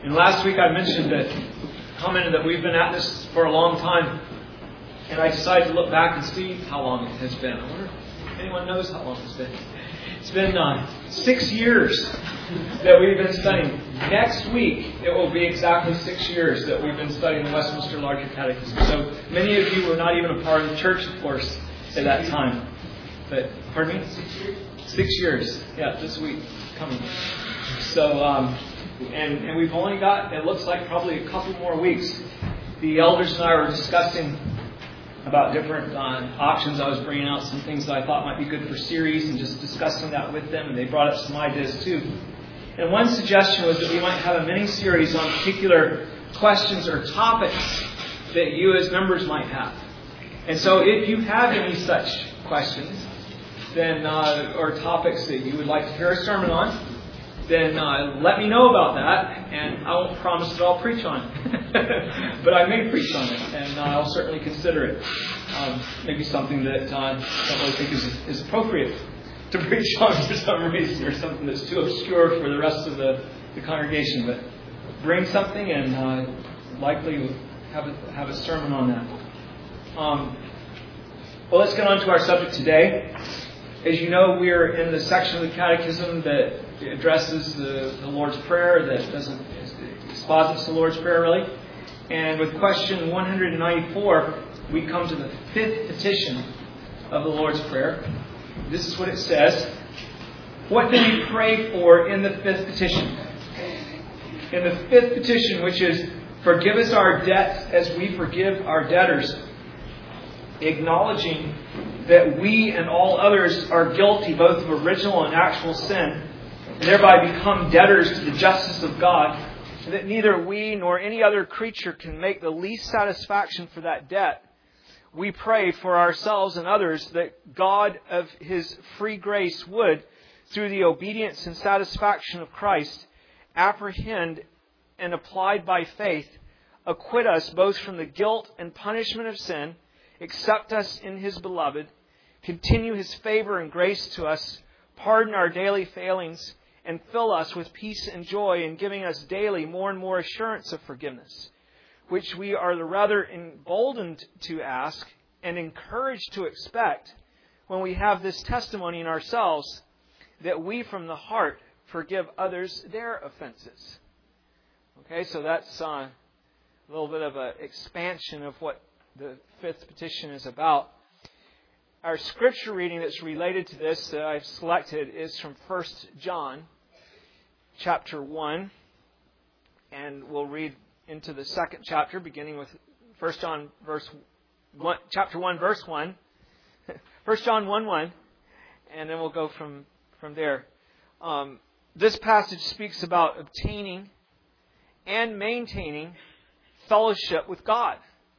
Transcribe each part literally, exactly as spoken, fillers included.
And last week I mentioned that, commented that we've been at this for a long time. And I decided to look back and see how long it has been. I wonder if anyone knows how long it's been. It's been uh, six years that we've been studying. Next week, it will be exactly six years that we've been studying the Westminster Larger Catechism. So many of you were not even a part of the church, of course, at that time. But, pardon me? Six years? Six years. Yeah, this week coming. So, um, and, and we've only got, it looks like probably a couple more weeks. The elders and I were discussing about different uh, options. I was bringing out some things that I thought might be good for series and just discussing that with them. And they brought up some ideas too. And one suggestion was that we might have a mini-series on particular questions or topics that you as members might have. And so if you have any such questions, then uh, or topics that you would like to hear a sermon on, then uh, let me know about that, and I won't promise that I'll preach on it. But I may preach on it, and uh, I'll certainly consider it. Um, maybe something that uh, I don't really think is, is appropriate to preach on for some reason, or something that's too obscure for the rest of the, the congregation. But bring something, and uh, likely have a, have a sermon on that. Um, well, let's get on to our subject today. As you know, we're in the section of the Catechism that addresses the, the Lord's Prayer, that doesn't exposits the Lord's Prayer really. And with question one hundred ninety-four, we come to the fifth petition of the Lord's Prayer. This is what it says. What do we pray for in the fifth petition? In the fifth petition, which is, forgive us our debts as we forgive our debtors, acknowledging that we and all others are guilty both of original and actual sin, and thereby become debtors to the justice of God, and that neither we nor any other creature can make the least satisfaction for that debt, we pray for ourselves and others that God of His free grace would, through the obedience and satisfaction of Christ, apprehend and applied by faith, acquit us both from the guilt and punishment of sin, accept us in His beloved, continue His favor and grace to us, pardon our daily failings, and fill us with peace and joy in giving us daily more and more assurance of forgiveness, which we are the rather emboldened to ask and encouraged to expect when we have this testimony in ourselves that we from the heart forgive others their offenses. Okay, so that's uh, a little bit of an expansion of what the fifth petition is about. Our scripture reading that's related to this that I've selected is from First John chapter one. And we'll read into the second chapter, beginning with First John verse one, chapter one, verse one. First John one one, and then we'll go from from there. Um, this passage speaks about obtaining and maintaining fellowship with God.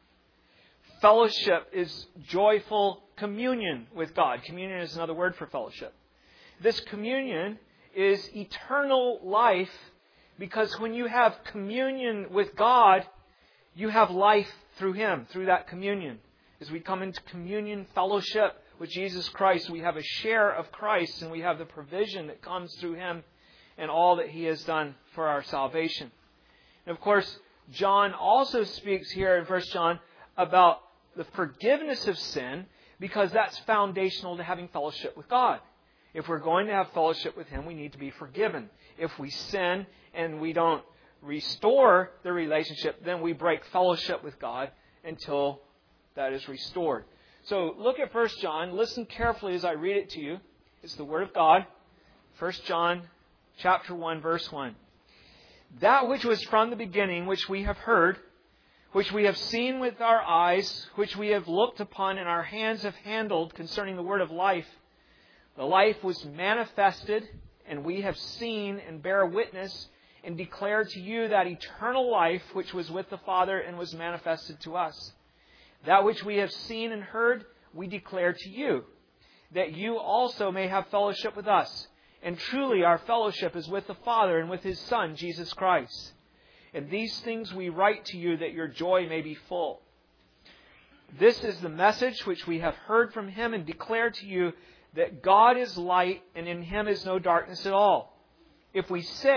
Fellowship is joyful communion with God. Communion is another word for fellowship. This communion is eternal life, because when you have communion with God, you have life through Him, through that communion. As we come into communion fellowship with Jesus Christ, we have a share of Christ, and we have the provision that comes through Him and all that He has done for our salvation. And of course, John also speaks here in First John about the forgiveness of sin, because that's foundational to having fellowship with God. If we're going to have fellowship with Him, we need to be forgiven. If we sin and we don't restore the relationship, then we break fellowship with God until that is restored. So look at First John. Listen carefully as I read it to you. It's the Word of God. First John chapter one, verse one. That which was from the beginning, which we have heard, which we have seen with our eyes, which we have looked upon and our hands have handled concerning the word of life. The life was manifested, and we have seen and bear witness and declare to you that eternal life which was with the Father and was manifested to us. That which we have seen and heard, we declare to you, that you also may have fellowship with us. And truly our fellowship is with the Father and with His Son, Jesus Christ. And these things we write to you that your joy may be full. This is the message which we have heard from Him and declare to you, that God is light and in Him is no darkness at all. If we say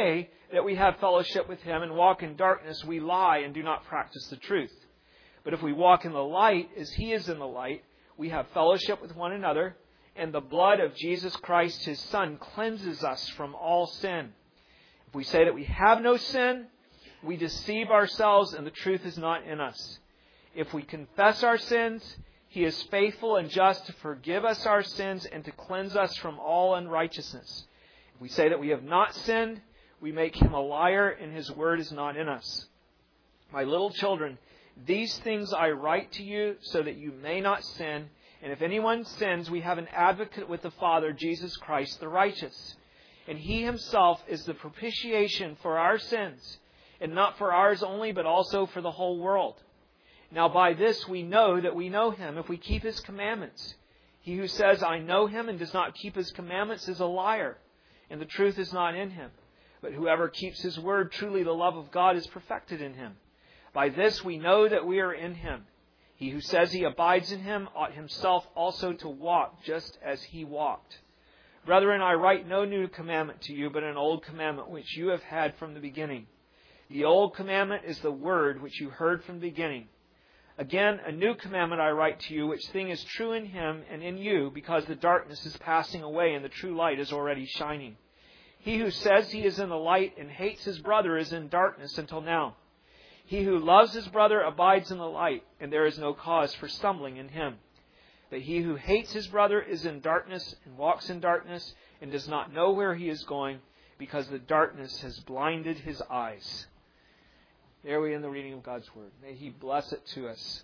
that we have fellowship with Him and walk in darkness, we lie and do not practice the truth. But if we walk in the light as He is in the light, we have fellowship with one another, and the blood of Jesus Christ, His Son, cleanses us from all sin. If we say that we have no sin, we deceive ourselves and the truth is not in us. If we confess our sins, He is faithful and just to forgive us our sins and to cleanse us from all unrighteousness. If we say that we have not sinned, we make Him a liar and His word is not in us. My little children, these things I write to you so that you may not sin. And if anyone sins, we have an advocate with the Father, Jesus Christ the righteous. And He Himself is the propitiation for our sins, and not for ours only, but also for the whole world. Now by this we know that we know Him, if we keep His commandments. He who says, I know Him, and does not keep His commandments is a liar, and the truth is not in him. But whoever keeps His word, truly the love of God is perfected in him. By this we know that we are in Him. He who says he abides in Him ought himself also to walk just as He walked. Brethren, I write no new commandment to you, but an old commandment which you have had from the beginning. The old commandment is the word which you heard from the beginning. Again, a new commandment I write to you, which thing is true in Him and in you, because the darkness is passing away and the true light is already shining. He who says he is in the light and hates his brother is in darkness until now. He who loves his brother abides in the light, and there is no cause for stumbling in him. But he who hates his brother is in darkness and walks in darkness and does not know where he is going, because the darkness has blinded his eyes. There we end the reading of God's Word. May He bless it to us.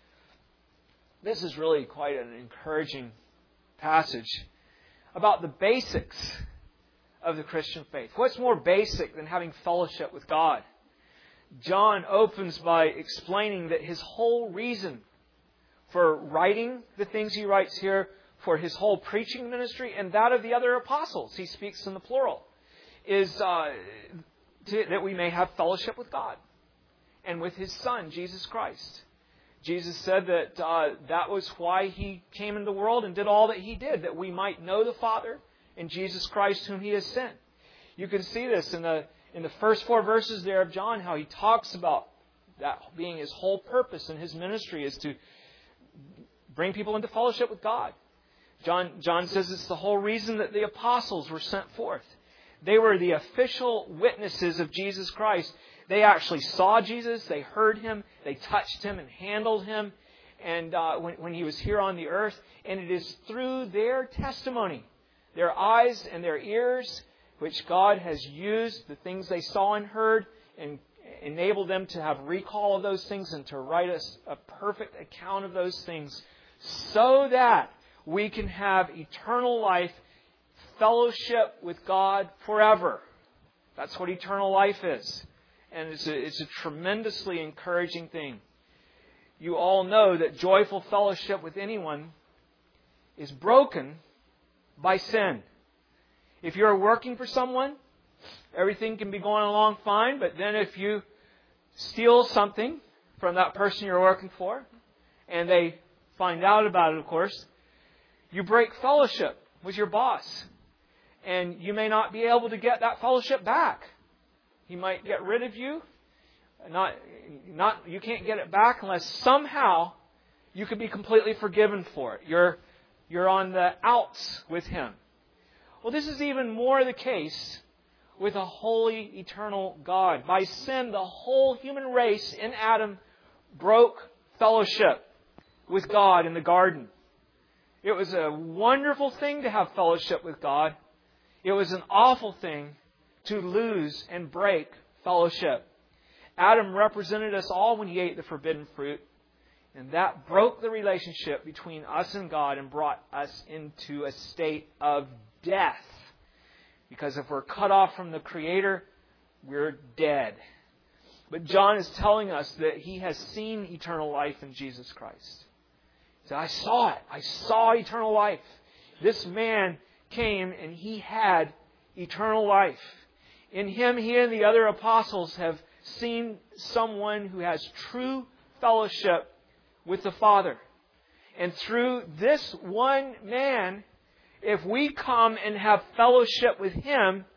This is really quite an encouraging passage about the basics of the Christian faith. What's more basic than having fellowship with God? John opens by explaining that his whole reason for writing the things he writes here, for his whole preaching ministry and that of the other apostles, he speaks in the plural, is uh, to, that we may have fellowship with God and with His Son, Jesus Christ. Jesus said that uh, that was why He came into the world and did all that He did, that we might know the Father and Jesus Christ whom He has sent. You can see this in the in the first four verses there of John, how he talks about that being His whole purpose in His ministry is to bring people into fellowship with God. John, John says it's the whole reason that the apostles were sent forth. They were the official witnesses of Jesus Christ. They actually saw Jesus, they heard Him, they touched Him and handled Him and uh, when, when He was here on the earth. And it is through their testimony, their eyes and their ears, which God has used, the things they saw and heard, and enabled them to have recall of those things and to write us a perfect account of those things, so that we can have eternal life, fellowship with God forever. That's what eternal life is. And it's a, it's a tremendously encouraging thing. You all know that joyful fellowship with anyone is broken by sin. If you're working for someone, everything can be going along fine, but then if you steal something from that person you're working for, and they find out about it, of course, you break fellowship with your boss. And you may not be able to get that fellowship back. He might get rid of you. Not, not, you can't get it back unless somehow you can be completely forgiven for it. You're, you're on the outs with Him. Well, this is even more the case with a holy, eternal God. By sin, the whole human race in Adam broke fellowship with God in the garden. It was a wonderful thing to have fellowship with God. It was an awful thing to lose and break fellowship. Adam represented us all when he ate the forbidden fruit. And that broke the relationship between us and God and brought us into a state of death. Because if we're cut off from the Creator, we're dead. But John is telling us that he has seen eternal life in Jesus Christ. He said, I saw it. I saw eternal life. This man came and he had eternal life. In him, he and the other apostles have seen someone who has true fellowship with the Father. And through this one man, if we come and have fellowship with Him,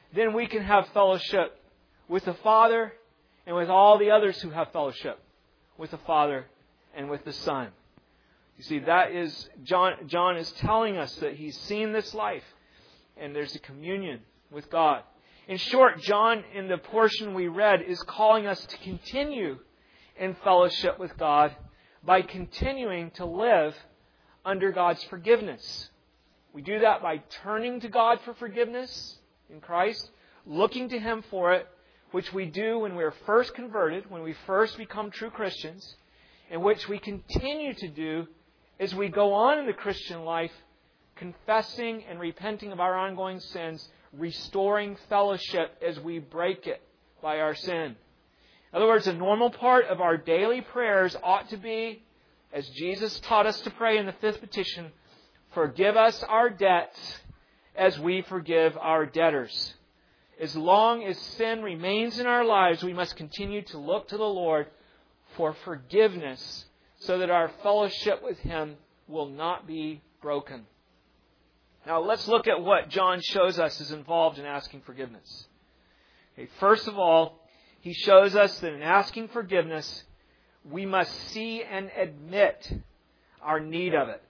then we can have fellowship with the Father and with all the others who have fellowship with the Father and with the Son. You see, that is, John, John is telling us that he's seen this life and there's a communion with God. In short, John, in the portion we read, is calling us to continue in fellowship with God by continuing to live under God's forgiveness. We do that by turning to God for forgiveness in Christ, looking to Him for it, which we do when we're first converted, when we first become true Christians, and which we continue to do as we go on in the Christian life, confessing and repenting of our ongoing sins, restoring fellowship as we break it by our sin. In other words, a normal part of our daily prayers ought to be, as Jesus taught us to pray in the fifth petition, forgive us our debts as we forgive our debtors. As long as sin remains in our lives, we must continue to look to the Lord for forgiveness so that our fellowship with Him will not be broken. Now let's look at what John shows us is involved in asking forgiveness. Okay, first of all, he shows us that in asking forgiveness, we must see and admit our need of it.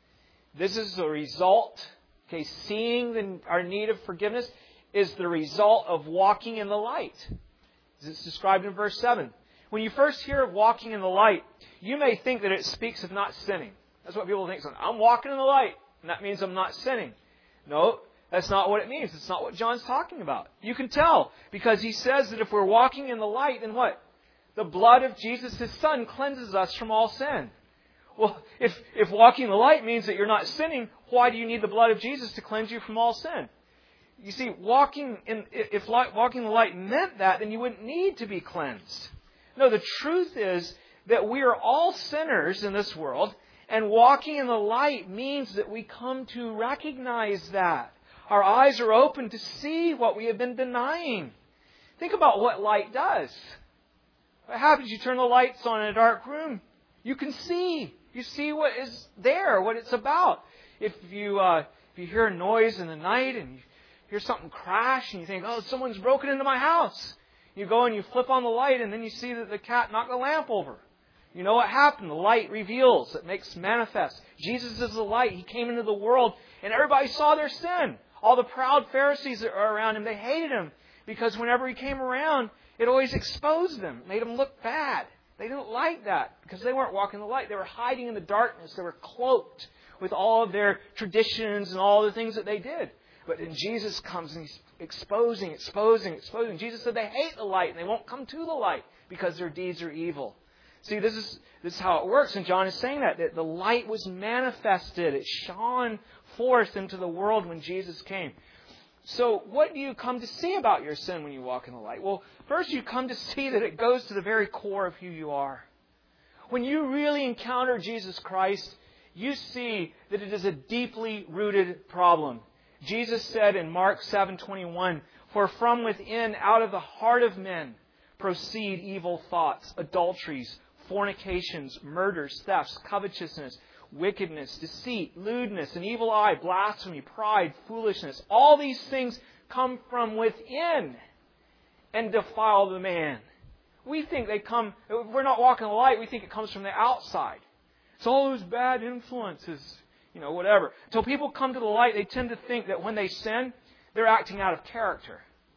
This is the result, okay, seeing the, our need of forgiveness is the result of walking in the light. As it's described in verse seven. When you first hear of walking in the light, you may think that it speaks of not sinning. That's what people think. So, I'm walking in the light, and that means I'm not sinning. No, that's not what it means. It's not what John's talking about. You can tell, because he says that if we're walking in the light, then what? The blood of Jesus, His Son, cleanses us from all sin. Well, if, if walking in the light means that you're not sinning, why do you need the blood of Jesus to cleanse you from all sin? You see, walking in, if walking in the light meant that, then you wouldn't need to be cleansed. No, the truth is that we are all sinners in this world, and walking in the light means that we come to recognize that. Our eyes are open to see what we have been denying. Think about what light does. What happens? You turn the lights on in a dark room. You can see. You see what is there, what it's about. If you uh, if you hear a noise in the night and you hear something crash and you think, oh, someone's broken into my house. You go and you flip on the light and then you see that the cat knocked the lamp over. You know what happened? The light reveals. It makes manifest. Jesus is the light. He came into the world and everybody saw their sin. All the proud Pharisees that are around Him, they hated Him because whenever He came around, it always exposed them, made them look bad. They didn't like that because they weren't walking in the light. They were hiding in the darkness. They were cloaked with all of their traditions and all the things that they did. But then Jesus comes and He's exposing, exposing, exposing. Jesus said they hate the light and they won't come to the light because their deeds are evil. See, this is this is how it works. And John is saying that, that the light was manifested. It shone forth into the world when Jesus came. So what do you come to see about your sin when you walk in the light? Well, first you come to see that it goes to the very core of who you are. When you really encounter Jesus Christ, you see that it is a deeply rooted problem. Jesus said in Mark seven twenty-one, for from within, out of the heart of men, proceed evil thoughts, adulteries, fornications, murders, thefts, covetousness, wickedness, deceit, lewdness, an evil eye, blasphemy, pride, foolishness. All these things come from within and defile the man. We think they come, if we're not walking in the light, we think it comes from the outside. It's all those bad influences, you know, whatever. Until people come to the light, they tend to think that when they sin, they're acting out of character.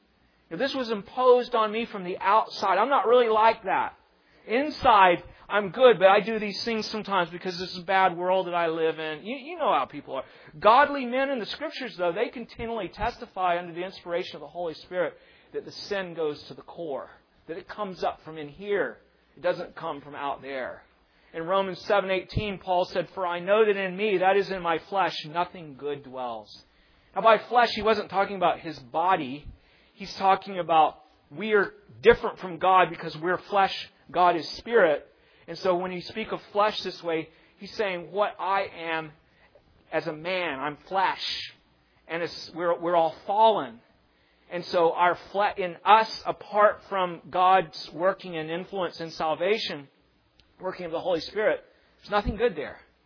If this was imposed on me from the outside, I'm not really like that. Inside, I'm good, but I do these things sometimes because this is a bad world that I live in. You, you know how people are. Godly men in the Scriptures, though, they continually testify under the inspiration of the Holy Spirit that the sin goes to the core, that it comes up from in here. It doesn't come from out there. In Romans seven eighteen, Paul said, for I know that in me, that is in my flesh, nothing good dwells. Now, by flesh, he wasn't talking about his body. He's talking about we are different from God because we're flesh. God is spirit. And so when you speak of flesh this way, he's saying what I am as a man. I'm flesh. And it's, we're, we're all fallen. And so our fle- in us, apart from God's working and influence in salvation, working of the Holy Spirit, there's nothing good there.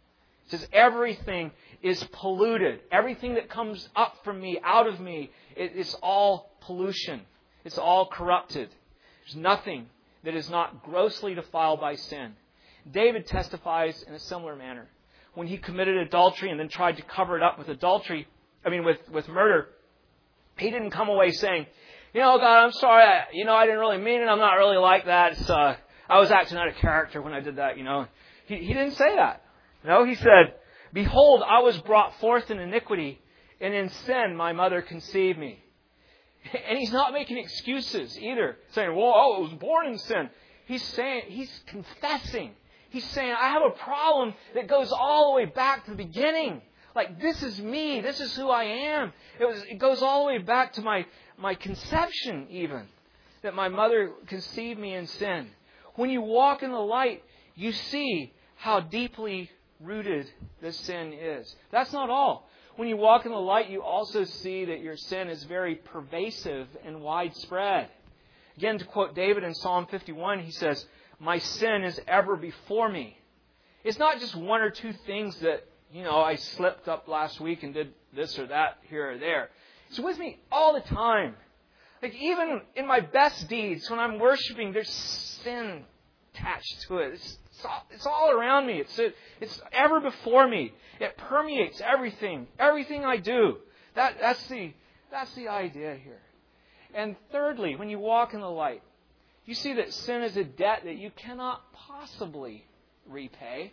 It says everything is polluted. Everything that comes up from me, out of me, it, it's all pollution. It's all corrupted. There's nothing that is not grossly defiled by sin. David testifies in a similar manner. When he committed adultery and then tried to cover it up with adultery, I mean with, with murder, he didn't come away saying, you know, God, I'm sorry, I, you know, I didn't really mean it, I'm not really like that, it's, uh, I was acting out of character when I did that, you know. He, he didn't say that. No, he said, behold, I was brought forth in iniquity, and in sin my mother conceived me. And he's not making excuses either, saying, well, I was born in sin. He's saying, he's confessing. He's saying, I have a problem that goes all the way back to the beginning. Like, this is me. This is who I am. It was. It goes all the way back to my, my conception even, that my mother conceived me in sin. When you walk in the light, you see how deeply rooted this sin is. That's not all. When you walk in the light, you also see that your sin is very pervasive and widespread. Again, to quote David in Psalm fifty-one, he says, my sin is ever before me. It's not just one or two things that, you know, I slipped up last week and did this or that here or there. It's with me all the time. Like even in my best deeds, when I'm worshiping, there's sin attached to it. It's, it's, all, it's all around me. It's, it's ever before me. It permeates everything, everything I do. That, that's the, that's the idea here. And thirdly, when you walk in the light, you see that sin is a debt that you cannot possibly repay.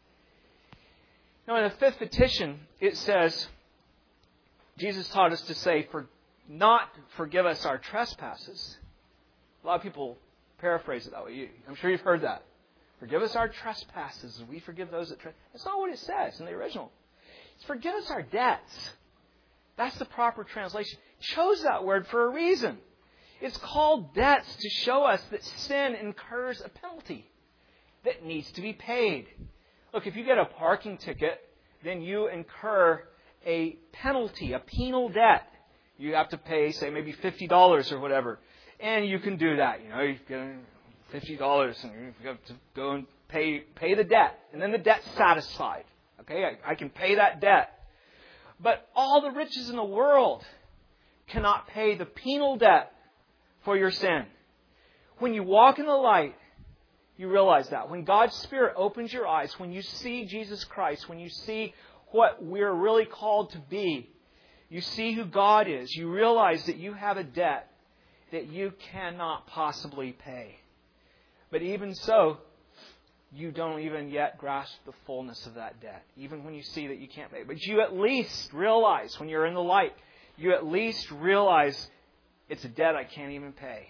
Now, in the fifth petition, it says, Jesus taught us to say, for not forgive us our trespasses. A lot of people paraphrase it that way. I'm sure you've heard that. Forgive us our trespasses, and we forgive those that trespass. That's not what it says in the original. It's forgive us our debts. That's the proper translation. It chose that word for a reason. It's called debts to show us that sin incurs a penalty that needs to be paid. Look, if you get a parking ticket, then you incur a penalty, a penal debt. You have to pay, say, maybe fifty dollars or whatever. And you can do that. You know, you get fifty dollars and you have to go and pay pay the debt. And then the debt's satisfied. Okay, I, I can pay that debt. But all the riches in the world cannot pay the penal debt for your sin. When you walk in the light, you realize that. When God's Spirit opens your eyes, when you see Jesus Christ, when you see what we're really called to be, you see who God is, you realize that you have a debt that you cannot possibly pay. But even so, you don't even yet grasp the fullness of that debt, even when you see that you can't pay. But you at least realize, when you're in the light, you at least realize it's a debt I can't even pay.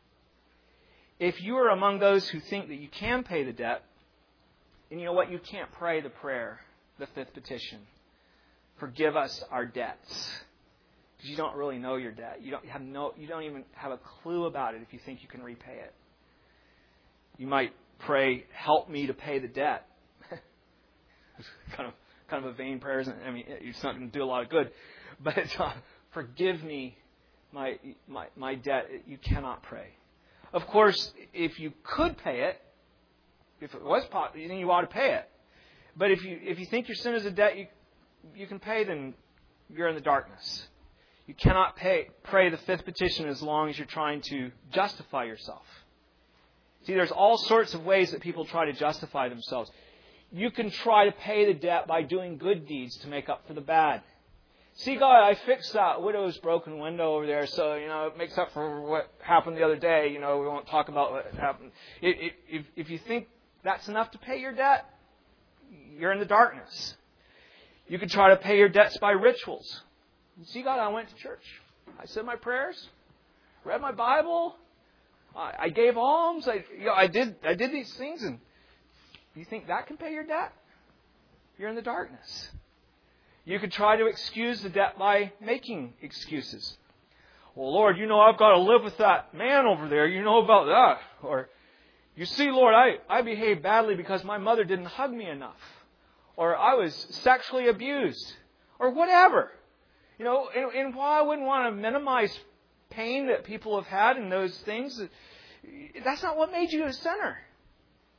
If you are among those who think that you can pay the debt, then you know what? You can't pray the prayer, the fifth petition. Forgive us our debts. Because you don't really know your debt. You don't have no. You don't even have a clue about it if you think you can repay it. You might pray, help me to pay the debt. It's kind of kind of a vain prayer, isn't it? I mean, it's not going to do a lot of good. But uh, forgive me my my my debt. You cannot pray. Of course, if you could pay it, if it was possible, then you ought to pay it. But if you if you think your sin is a debt you you can pay, then you're in the darkness. You cannot pay pray the fifth petition as long as you're trying to justify yourself. See, there's all sorts of ways that people try to justify themselves. You can try to pay the debt by doing good deeds to make up for the bad. See, God, I fixed that widow's broken window over there, so, you know, it makes up for what happened the other day. You know, we won't talk about what happened. If, if, if you think that's enough to pay your debt, you're in the darkness. You can try to pay your debts by rituals. See, God, I went to church. I said my prayers, read my Bible, I, I gave alms. I, you know, I did, I did these things, and you think that can pay your debt? You're in the darkness. You could try to excuse the debt by making excuses. Well, Lord, you know I've got to live with that man over there. You know about that. Or, you see, Lord, I, I behaved badly because my mother didn't hug me enough. Or I was sexually abused. Or whatever. You know, and, and while I wouldn't want to minimize pain that people have had in those things, that's not what made you a sinner.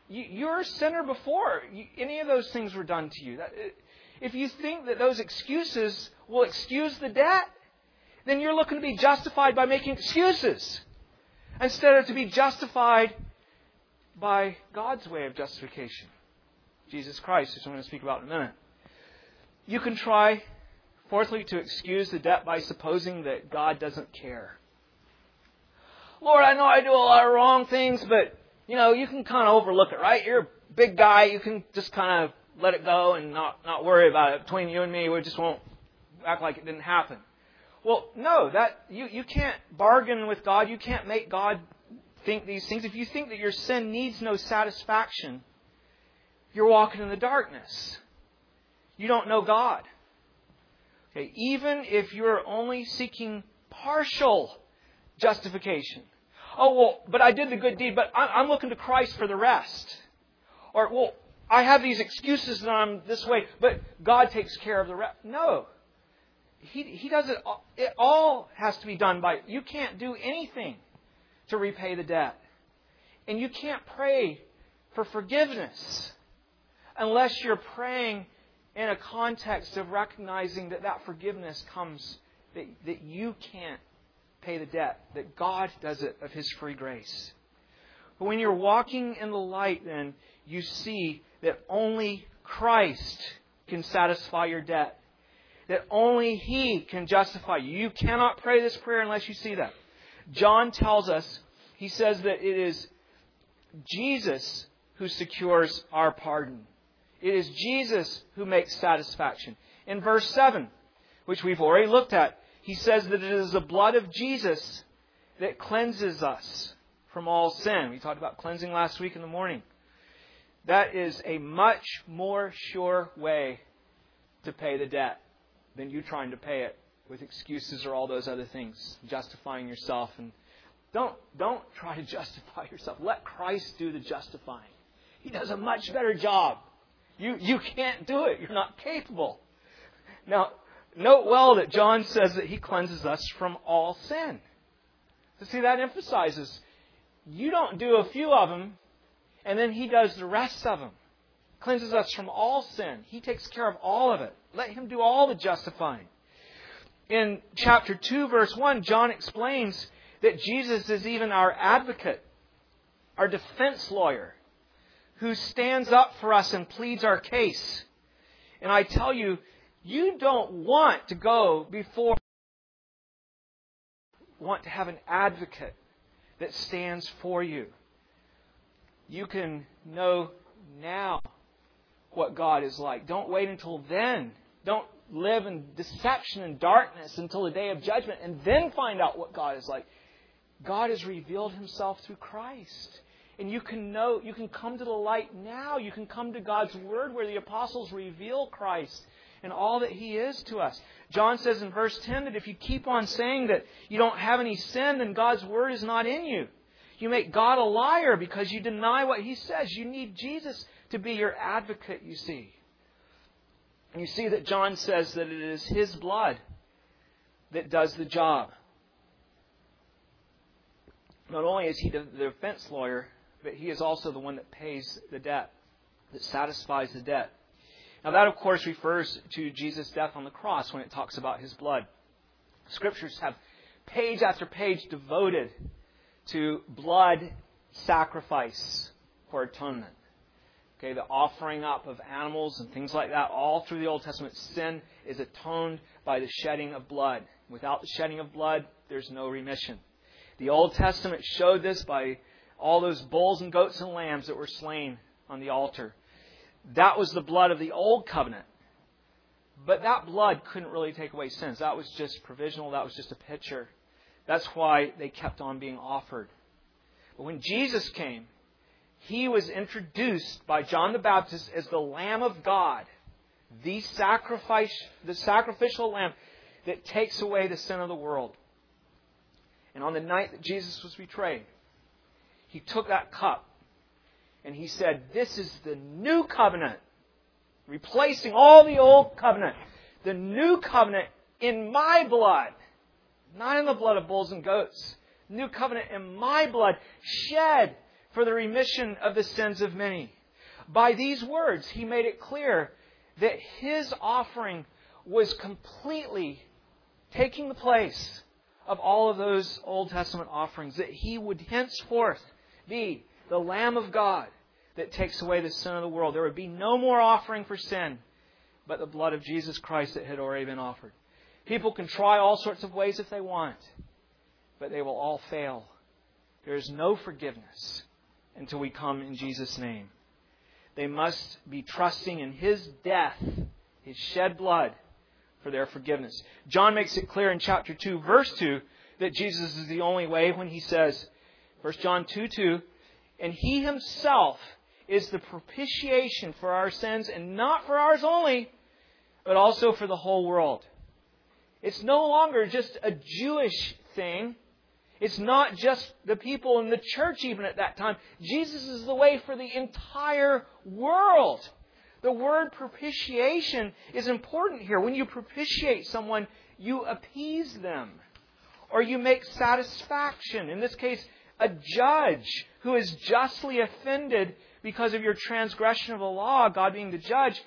You, you're a sinner before you, any of those things were done to you. That, if you think that those excuses will excuse the debt, then you're looking to be justified by making excuses instead of to be justified by God's way of justification. Jesus Christ, which I'm going to speak about in a minute. You can try, fourthly, to excuse the debt by supposing that God doesn't care. Lord, I know I do a lot of wrong things, but, you know, you can kind of overlook it, right? You're a big guy. You can just kind of let it go and not, not worry about it. Between you and me, we just won't act like it didn't happen. Well, no, that you, you can't bargain with God. You can't make God think these things. If you think that your sin needs no satisfaction, you're walking in the darkness. You don't know God. Okay, even if you're only seeking partial justification. Oh, well, but I did the good deed, but I'm looking to Christ for the rest. Or, well, I have these excuses that I'm this way, but God takes care of the rest. No. He, he does it. It all has to be done by... You can't do anything to repay the debt. And you can't pray for forgiveness unless you're praying in a context of recognizing that that forgiveness comes, that, that you can't pay the debt, that God does it of His free grace. But when you're walking in the light, then you see that only Christ can satisfy your debt. That only He can justify you. You cannot pray this prayer unless you see that. John tells us, he says that it is Jesus who secures our pardon. It is Jesus who makes satisfaction. In verse seven, which we've already looked at, he says that it is the blood of Jesus that cleanses us from all sin. We talked about cleansing last week in the morning. That is a much more sure way to pay the debt than you trying to pay it with excuses or all those other things, justifying yourself. And don't, don't try to justify yourself. Let Christ do the justifying. He does a much better job. You, you can't do it. You're not capable. Now, note well that John says that He cleanses us from all sin. So see, that emphasizes you don't do a few of them, and then He does the rest of them. Cleanses us from all sin. He takes care of all of it. Let Him do all the justifying. In chapter two, verse one, John explains that Jesus is even our advocate, our defense lawyer, who stands up for us and pleads our case. And I tell you, you don't want to go before, want to have an advocate that stands for you. You can know now what God is like. Don't wait until then. Don't live in deception and darkness until the day of judgment and then find out what God is like. God has revealed Himself through Christ. And you can know, you can come to the light now. You can come to God's Word where the apostles reveal Christ and all that He is to us. John says in verse ten that if you keep on saying that you don't have any sin, then God's Word is not in you. You make God a liar because you deny what He says. You need Jesus to be your advocate, you see. And you see that John says that it is His blood that does the job. Not only is He the defense lawyer, but He is also the one that pays the debt, that satisfies the debt. Now that, of course, refers to Jesus' death on the cross when it talks about His blood. Scriptures have page after page devoted to blood sacrifice for atonement. Okay, the offering up of animals and things like that, all through the Old Testament, sin is atoned by the shedding of blood. Without the shedding of blood, there's no remission. The Old Testament showed this by all those bulls and goats and lambs that were slain on the altar. That was the blood of the Old Covenant. But that blood couldn't really take away sins. That was just provisional. That was just a picture. That's why they kept on being offered. But when Jesus came, He was introduced by John the Baptist as the Lamb of God, the sacrifice, the sacrificial lamb that takes away the sin of the world. And on the night that Jesus was betrayed, He took that cup and He said, "This is the new covenant, replacing all the old covenant. The new covenant in my blood, not in the blood of bulls and goats. New covenant in my blood, shed for the remission of the sins of many. By these words, He made it clear that His offering was completely taking the place of all of those Old Testament offerings, that He would henceforth be the Lamb of God that takes away the sin of the world. There would be no more offering for sin, but the blood of Jesus Christ that had already been offered. People can try all sorts of ways if they want, but they will all fail. There is no forgiveness until we come in Jesus' name. They must be trusting in His death, His shed blood, for their forgiveness. John makes it clear in chapter two, verse two, that Jesus is the only way when he says, First John two two, and He Himself is the propitiation for our sins, and not for ours only, but also for the whole world. It's no longer just a Jewish thing. It's not just the people in the church even at that time. Jesus is the way for the entire world. The word propitiation is important here. When you propitiate someone, you appease them. Or you make satisfaction. In this case, a judge who is justly offended because of your transgression of the law, God being the judge.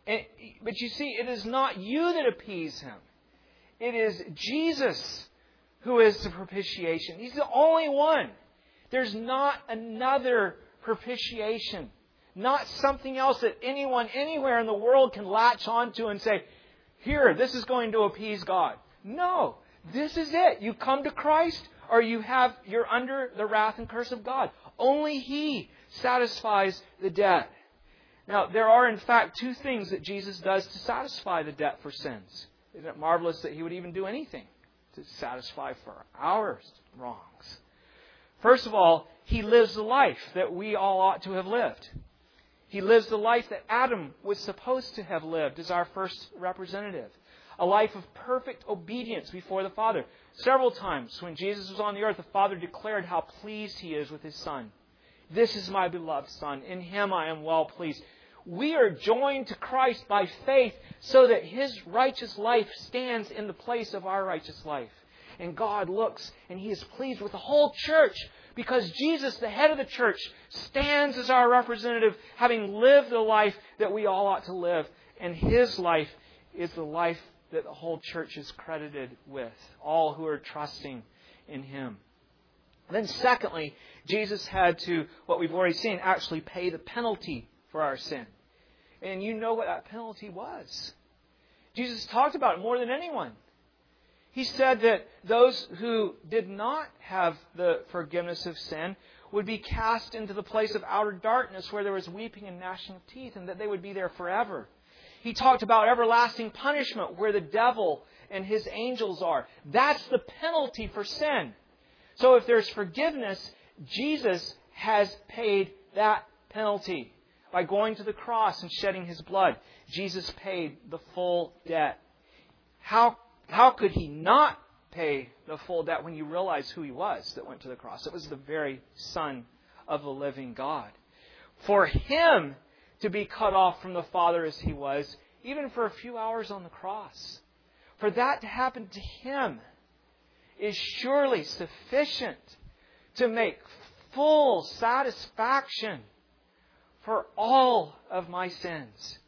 But you see, it is not you that appease him. It is Jesus who is the propitiation. He's the only one. There's not another propitiation. Not something else that anyone anywhere in the world can latch onto and say, here, this is going to appease God. No, this is it. You come to Christ or you have, you're under the wrath and curse of God. Only He satisfies the debt. Now, there are in fact two things that Jesus does to satisfy the debt for sins. Isn't it marvelous that He would even do anything to satisfy for our wrongs? First of all, He lives the life that we all ought to have lived. He lives the life that Adam was supposed to have lived as our first representative. A life of perfect obedience before the Father. Several times when Jesus was on the earth, the Father declared how pleased He is with His Son. This is my beloved Son. In Him I am well pleased. We are joined to Christ by faith so that His righteous life stands in the place of our righteous life. And God looks and He is pleased with the whole church because Jesus, the head of the church, stands as our representative, having lived the life that we all ought to live. And His life is the life that the whole church is credited with, all who are trusting in Him. Then secondly, Jesus had to, what we've already seen, actually pay the penalty for our sin. And you know what that penalty was. Jesus talked about it more than anyone. He said that those who did not have the forgiveness of sin would be cast into the place of outer darkness where there was weeping and gnashing of teeth, and that they would be there forever. He talked about everlasting punishment where the devil and his angels are. That's the penalty for sin. So if there's forgiveness, Jesus has paid that penalty. By going to the cross and shedding His blood, Jesus paid the full debt. How, how could He not pay the full debt when you realize who He was that went to the cross? It was the very Son of the living God. For Him to be cut off from the Father as He was, even for a few hours on the cross, for that to happen to Him is surely sufficient to make full satisfaction for all of my sins.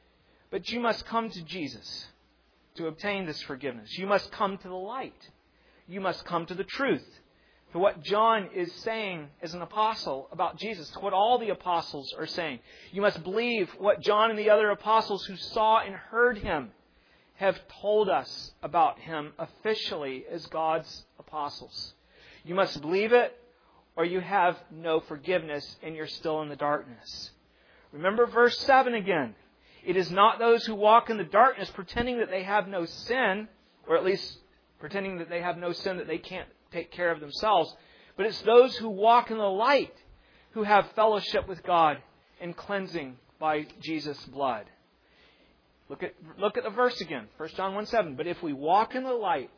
But you must come to Jesus to obtain this forgiveness. You must come to the light. You must come to the truth. To what John is saying as an apostle about Jesus, to what all the apostles are saying. You must believe what John and the other apostles who saw and heard Him have told us about Him officially as God's apostles. You must believe it, or you have no forgiveness and you're still in the darkness. Remember verse seven again. It is not those who walk in the darkness pretending that they have no sin, or at least pretending that they have no sin that they can't take care of themselves, but it's those who walk in the light who have fellowship with God and cleansing by Jesus' blood. Look at, look at the verse again, First John one seven. But if we walk in the light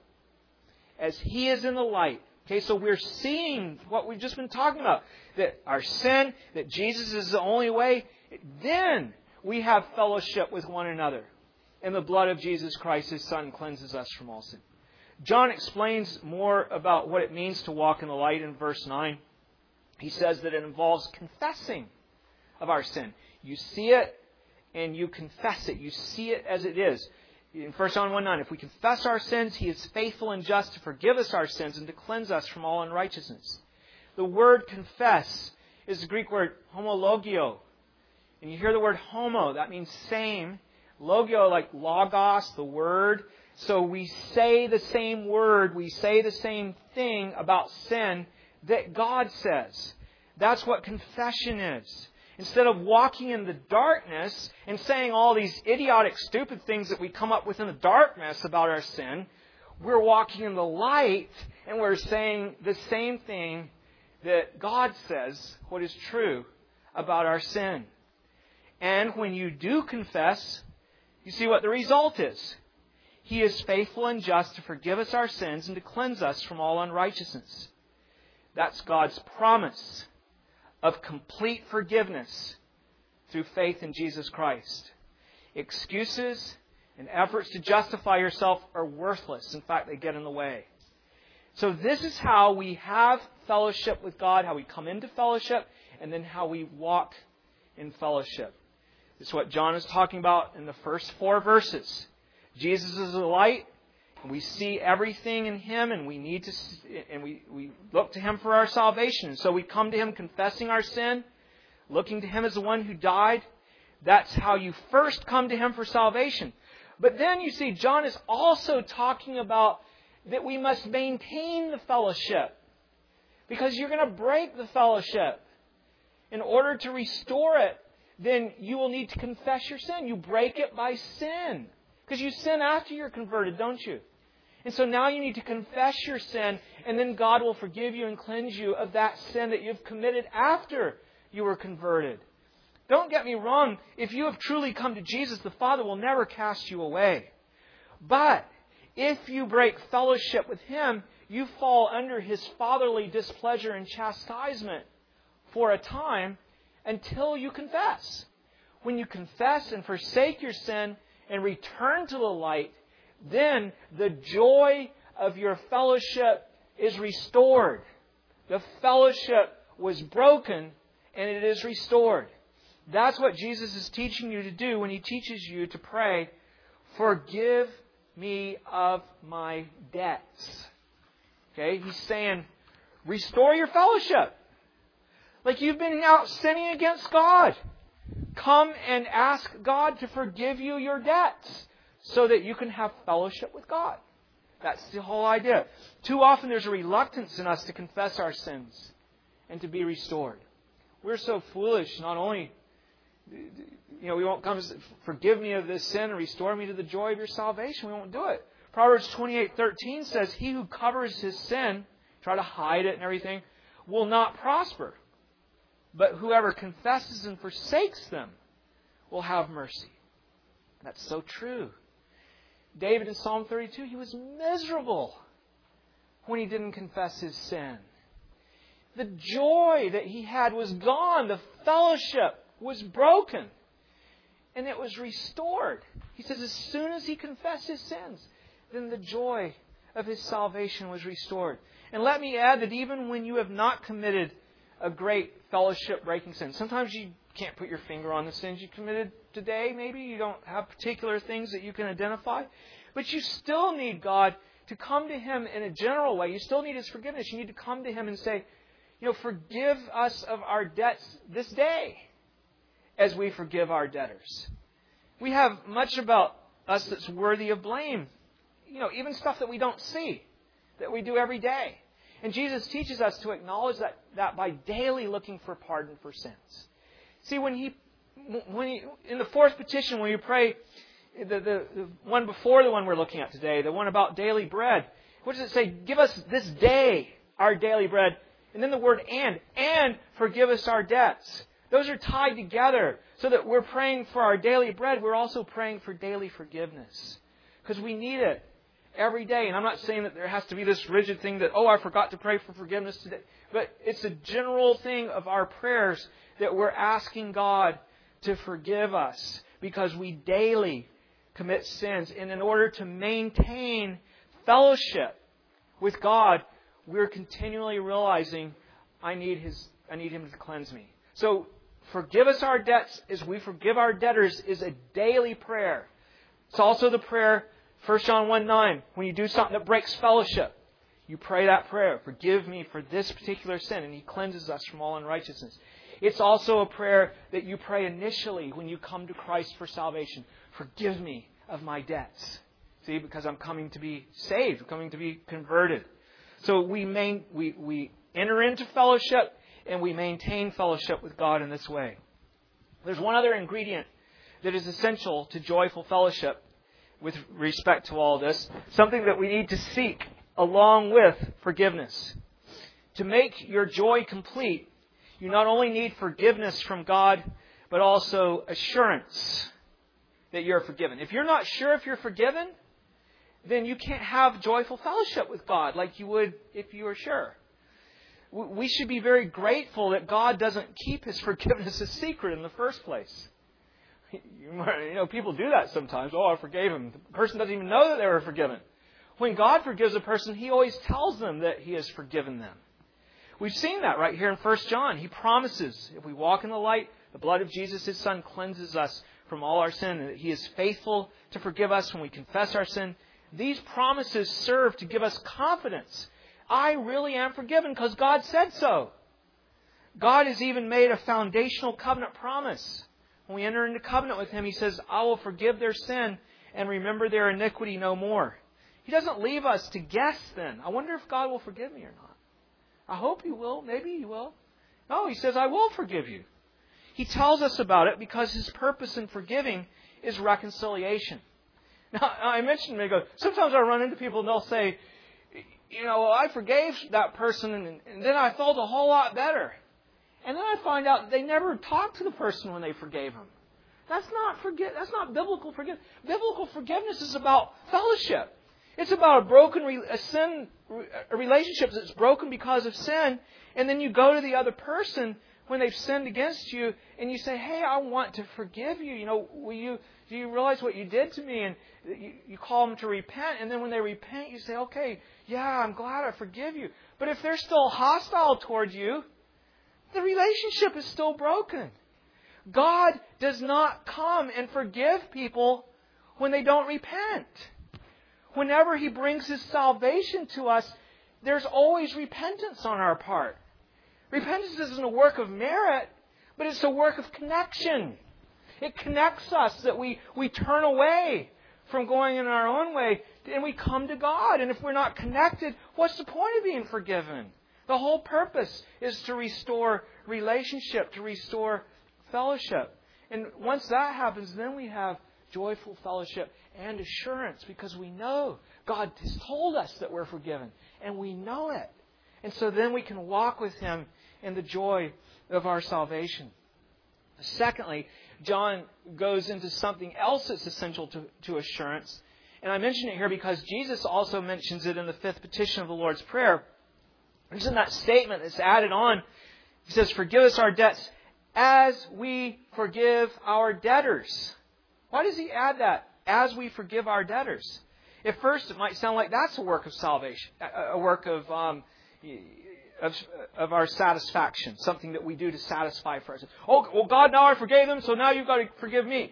as He is in the light. Okay, so we're seeing what we've just been talking about. That our sin, that Jesus is the only way. Then we have fellowship with one another. And the blood of Jesus Christ, His Son, cleanses us from all sin. John explains more about what it means to walk in the light in verse nine. he says that it involves confessing of our sin. You see it and you confess it. You see it as it is. In First John one nine, if we confess our sins, He is faithful and just to forgive us our sins and to cleanse us from all unrighteousness. The word confess is the Greek word homologio. And you hear the word homo, that means same. Logio, like logos, the word. So we say the same word, we say the same thing about sin that God says. That's what confession is. Instead of walking in the darkness and saying all these idiotic, stupid things that we come up with in the darkness about our sin, we're walking in the light and we're saying the same thing that God says, what is true about our sin. And when you do confess, you see what the result is. He is faithful and just to forgive us our sins and to cleanse us from all unrighteousness. That's God's promise of complete forgiveness through faith in Jesus Christ. Excuses and efforts to justify yourself are worthless. In fact, they get in the way. So this is how we have fellowship with God, how we come into fellowship, and then how we walk in fellowship. This is what John is talking about in the first four verses. Jesus is the light, and we see everything in Him, and we need to, and we, we look to Him for our salvation. And so we come to Him confessing our sin, looking to Him as the one who died. That's how you first come to Him for salvation. But then you see, John is also talking about that we must maintain the fellowship, because you're going to break the fellowship. In order to restore it, then you will need to confess your sin. You break it by sin. Because you sin after you're converted, don't you? And so now you need to confess your sin, and then God will forgive you and cleanse you of that sin that you've committed after you were converted. Don't get me wrong. If you have truly come to Jesus, the Father will never cast you away. But if you break fellowship with Him, you fall under His fatherly displeasure and chastisement for a time until you confess. When you confess and forsake your sin and return to the light, then the joy of your fellowship is restored. The fellowship was broken and it is restored. That's what Jesus is teaching you to do when He teaches you to pray, forgive me of my debts. Okay? He's saying, restore your fellowship. Like you've been out sinning against God. Come and ask God to forgive you your debts so that you can have fellowship with God. That's the whole idea. Too often there's a reluctance in us to confess our sins and to be restored. We're so foolish. Not only, you know, we won't come, forgive me of this sin and restore me to the joy of your salvation. We won't do it. Proverbs twenty-eight thirteen says, he who covers his sin, try to hide it and everything, will not prosper. But whoever confesses and forsakes them will have mercy. That's so true. David in Psalm thirty-two, he was miserable when he didn't confess his sin. The joy that he had was gone. The fellowship was broken. And it was restored. He says as soon as he confessed his sins, then the joy of his salvation was restored. And let me add that even when you have not committed a great fellowship-breaking sin. Sometimes you can't put your finger on the sins you committed today. Maybe you don't have particular things that you can identify. But you still need God to come to Him in a general way. You still need His forgiveness. You need to come to Him and say, you know, forgive us of our debts this day as we forgive our debtors. We have much about us that's worthy of blame. You know, even stuff that we don't see, that we do every day. And Jesus teaches us to acknowledge that, that by daily looking for pardon for sins. See, when he, when he, in the fourth petition, when you pray, the, the, the one before the one we're looking at today, the one about daily bread, what does it say? Give us this day our daily bread. And then the word and, and forgive us our debts. Those are tied together so that we're praying for our daily bread. We're also praying for daily forgiveness because we need it every day. And I'm not saying that there has to be this rigid thing that, oh, I forgot to pray for forgiveness today. But it's a general thing of our prayers that we're asking God to forgive us because we daily commit sins. And in order to maintain fellowship with God, we're continually realizing I need His I need Him to cleanse me. So, forgive us our debts as we forgive our debtors is a daily prayer. It's also the prayer, First John one nine, when you do something that breaks fellowship, you pray that prayer, forgive me for this particular sin, and He cleanses us from all unrighteousness. It's also a prayer that you pray initially when you come to Christ for salvation. Forgive me of my debts. See, because I'm coming to be saved, coming to be converted. So we main, we, we enter into fellowship and we maintain fellowship with God in this way. There's one other ingredient that is essential to joyful fellowship with respect to all this. Something that we need to seek along with forgiveness. To make your joy complete, you not only need forgiveness from God, but also assurance that you're forgiven. If you're not sure if you're forgiven, then you can't have joyful fellowship with God like you would if you were sure. We should be very grateful that God doesn't keep His forgiveness a secret in the first place. You know, people do that sometimes. Oh, I forgave him. The person doesn't even know that they were forgiven. When God forgives a person, He always tells them that He has forgiven them. We've seen that right here in First John. He promises, if we walk in the light, the blood of Jesus, His Son, cleanses us from all our sin, and that He is faithful to forgive us when we confess our sin. These promises serve to give us confidence. I really am forgiven because God said so. God has even made a foundational covenant promise. When we enter into covenant with Him, He says, I will forgive their sin and remember their iniquity no more. He doesn't leave us to guess then. I wonder if God will forgive me or not. I hope He will. Maybe He will. No, He says, I will forgive you. He tells us about it because His purpose in forgiving is reconciliation. Now, I mentioned, they go, sometimes I run into people and they'll say, you know, well, I forgave that person and, and then I felt a whole lot better. And then I find out that they never talked to the person when they forgave him. That's not forgive. That's not biblical forgiveness. Biblical forgiveness is about fellowship. It's about a broken re- a sin, a relationship that's broken because of sin, and then you go to the other person when they've sinned against you, and you say, "Hey, I want to forgive you. You know, will you? Do you realize what you did to me?" And you, you call them to repent, and then when they repent, you say, "Okay, yeah, I'm glad I forgive you." But if they're still hostile toward you, the relationship is still broken. God does not come and forgive people when they don't repent. Whenever He brings His salvation to us, there's always repentance on our part. Repentance isn't a work of merit, but it's a work of connection. It connects us that we, we turn away from going in our own way and we come to God. And if we're not connected, what's the point of being forgiven? The whole purpose is to restore relationship, to restore fellowship. And once that happens, then we have joyful fellowship and assurance because we know God has told us that we're forgiven. And we know it. And so then we can walk with Him in the joy of our salvation. Secondly, John goes into something else that's essential to, to assurance. And I mention it here because Jesus also mentions it in the fifth petition of the Lord's Prayer. It's in that statement that's added on. He says, "Forgive us our debts as we forgive our debtors." Why does He add that? As we forgive our debtors. At first, it might sound like that's a work of salvation, a work of um, of, of our satisfaction, something that we do to satisfy for ourselves. Oh, well, God, now I forgave them, so now you've got to forgive me.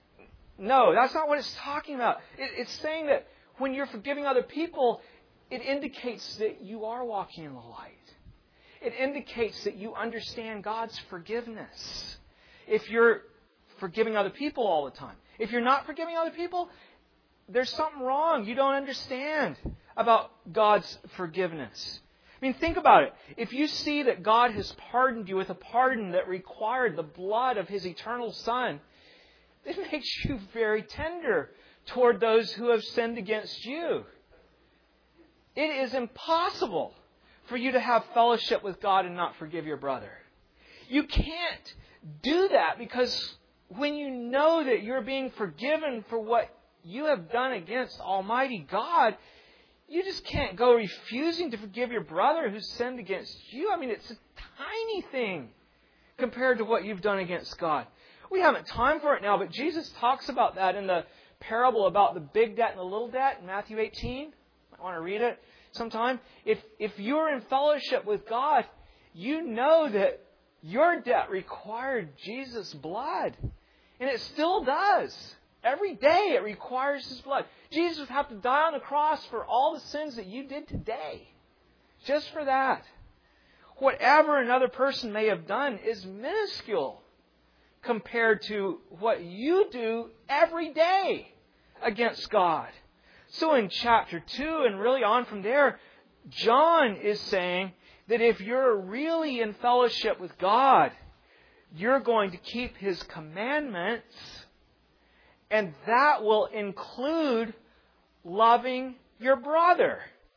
No, that's not what it's talking about. It, it's saying that when you're forgiving other people, it indicates that you are walking in the light. It indicates that you understand God's forgiveness. If you're forgiving other people all the time. If you're not forgiving other people, there's something wrong. You don't understand about God's forgiveness. I mean, think about it. If you see that God has pardoned you with a pardon that required the blood of His eternal Son, it makes you very tender toward those who have sinned against you. It is impossible for you to have fellowship with God and not forgive your brother. You can't do that because when you know that you're being forgiven for what you have done against Almighty God, you just can't go refusing to forgive your brother who's sinned against you. I mean, it's a tiny thing compared to what you've done against God. We haven't time for it now, but Jesus talks about that in the parable about the big debt and the little debt in Matthew eighteen. I want to read it sometime. If if you're in fellowship with God, you know that your debt required Jesus' blood. And it still does. Every day it requires His blood. Jesus would have to die on the cross for all the sins that you did today. Just for that. Whatever another person may have done is minuscule compared to what you do every day against God. So in chapter two and really on from there, John is saying that if you're really in fellowship with God, you're going to keep His commandments, and that will include loving your brother.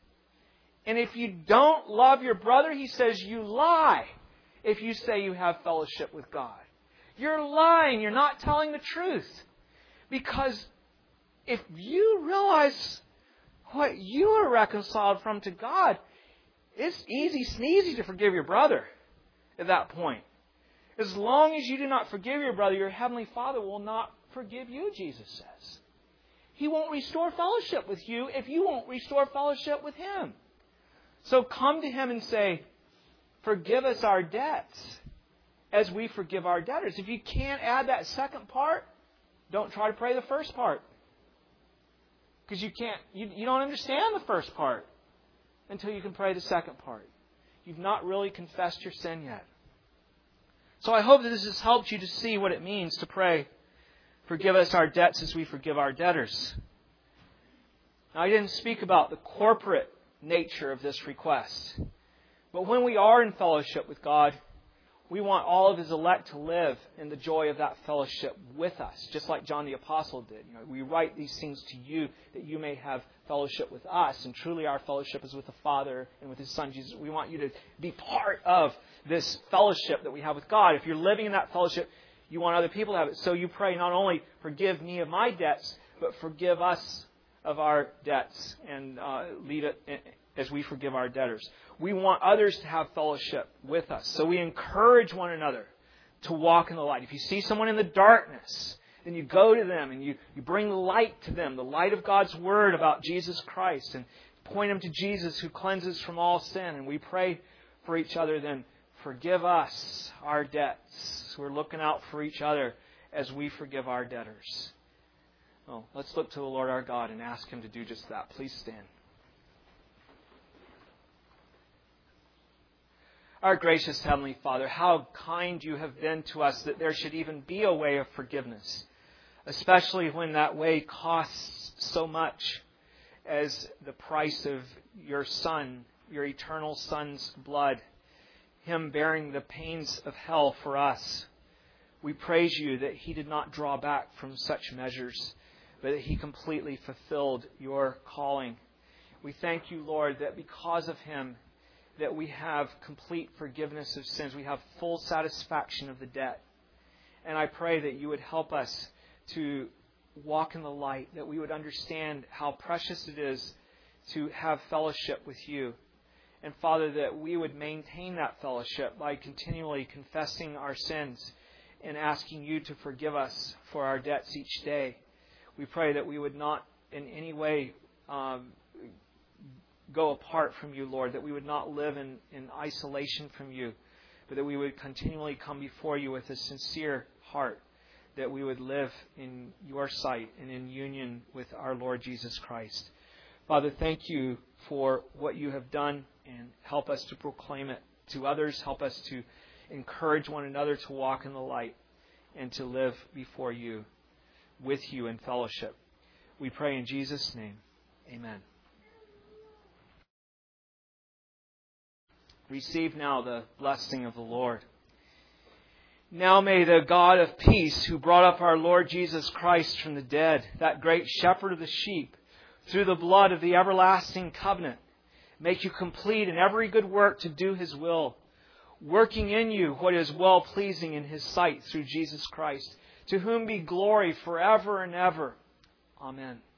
And if you don't love your brother, he says you lie if you say you have fellowship with God. You're lying. You're not telling the truth. Because if you realize what you are reconciled from to God, it's easy sneezy to forgive your brother at that point. As long as you do not forgive your brother, your Heavenly Father will not forgive you, Jesus says. He won't restore fellowship with you if you won't restore fellowship with Him. So come to Him and say, forgive us our debts as we forgive our debtors. If you can't add that second part, don't try to pray the first part. Because you can't, you, you don't understand the first part until you can pray the second part. You've not really confessed your sin yet. So I hope that this has helped you to see what it means to pray, forgive us our debts as we forgive our debtors. Now, I didn't speak about the corporate nature of this request. But when we are in fellowship with God, we want all of His elect to live in the joy of that fellowship with us, just like John the Apostle did. You know, we write these things to you that you may have fellowship with us, and truly our fellowship is with the Father and with His Son Jesus. We want you to be part of this fellowship that we have with God. If you're living in that fellowship, you want other people to have it. So you pray, not only forgive me of my debts, but forgive us of our debts, and uh, lead it as we forgive our debtors. We want others to have fellowship with us. So we encourage one another to walk in the light. If you see someone in the darkness, then you go to them and you, you bring light to them, the light of God's Word about Jesus Christ, and point them to Jesus who cleanses from all sin. And we pray for each other then, forgive us our debts. So we're looking out for each other as we forgive our debtors. Well, let's look to the Lord our God and ask Him to do just that. Please stand. Our gracious Heavenly Father, how kind You have been to us that there should even be a way of forgiveness, especially when that way costs so much as the price of Your Son, Your eternal Son's blood, Him bearing the pains of hell for us. We praise You that He did not draw back from such measures, but that He completely fulfilled Your calling. We thank You, Lord, that because of Him, that we have complete forgiveness of sins. We have full satisfaction of the debt. And I pray that You would help us to walk in the light, that we would understand how precious it is to have fellowship with You. And Father, that we would maintain that fellowship by continually confessing our sins and asking You to forgive us for our debts each day. We pray that we would not in any way um, go apart from You, Lord, that we would not live in, in isolation from You, but that we would continually come before You with a sincere heart, that we would live in Your sight and in union with our Lord Jesus Christ. Father, thank You for what You have done, and help us to proclaim it to others. Help us to encourage one another to walk in the light and to live before You, with You in fellowship. We pray in Jesus' name. Amen. Receive now the blessing of the Lord. Now may the God of peace, who brought up our Lord Jesus Christ from the dead, that great shepherd of the sheep, through the blood of the everlasting covenant, make you complete in every good work to do His will, working in you what is well-pleasing in His sight through Jesus Christ, to whom be glory forever and ever. Amen.